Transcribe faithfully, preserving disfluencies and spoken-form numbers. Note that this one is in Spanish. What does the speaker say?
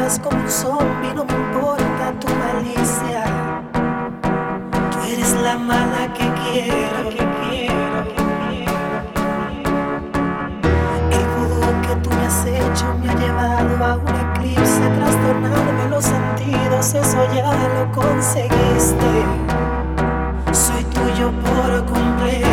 eres como un zombie, no me importa tu malicia. Tú eres la mala que quiero, que quiero, que quiero. El vudú que tú me has hecho me ha llevado a un eclipse, trastornarme los sentidos, eso ya lo conseguiste. Soy tuyo por completo.